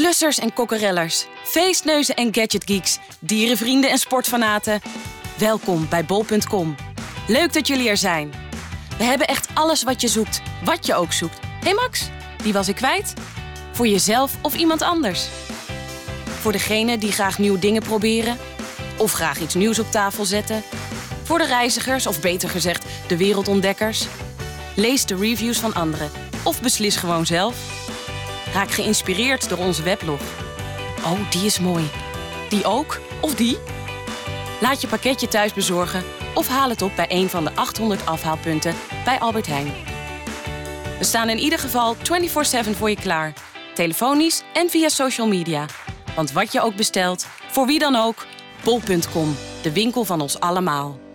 Klussers en kokkerellers, feestneuzen en gadgetgeeks, dierenvrienden en sportfanaten. Welkom bij bol.com. Leuk dat jullie er zijn. We hebben echt alles wat je zoekt, wat je ook zoekt. Hé Max, die was ik kwijt. Voor jezelf of iemand anders. Voor degene die graag nieuwe dingen proberen. Of graag iets nieuws op tafel zetten. Voor de reizigers, of beter gezegd, de wereldontdekkers. Lees de reviews van anderen. Of beslis gewoon zelf. Raak geïnspireerd door onze weblog. Oh, die is mooi. Die ook? Of die? Laat je pakketje thuis bezorgen of haal het op bij een van de 800 afhaalpunten bij Albert Heijn. We staan in ieder geval 24/7 voor je klaar. Telefonisch en via social media. Want wat je ook bestelt, voor wie dan ook, bol.com, de winkel van ons allemaal.